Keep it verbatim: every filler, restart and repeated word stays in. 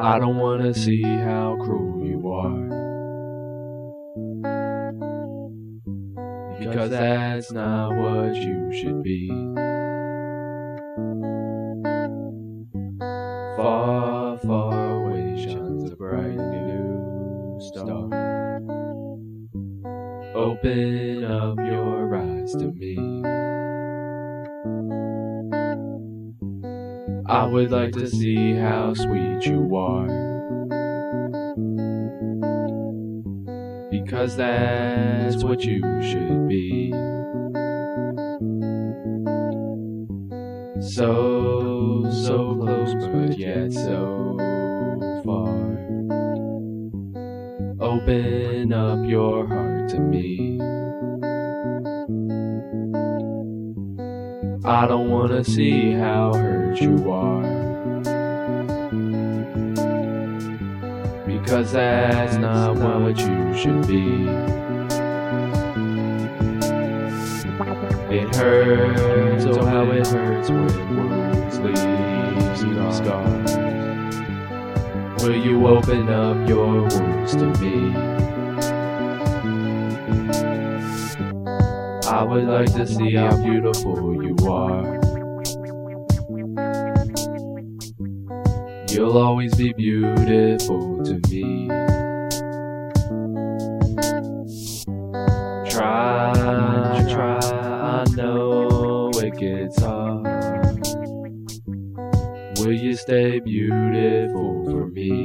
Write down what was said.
I don't wanna see how cruel you are, because that's not what you should be. Far, far away shines a bright new star. Open up your eyes to me. I would like to see how sweet you are, because that's what you should be. So, so close, but yet so far. Open up your heart to me. I don't wanna see how hurt you are, because that's not what you should be. It hurts, oh how it hurts when wounds leave scars. Will you open up your wounds to me? I would like to see how beautiful you are. You'll always be beautiful to me. Try, try, I know it gets hard. Will you stay beautiful for me?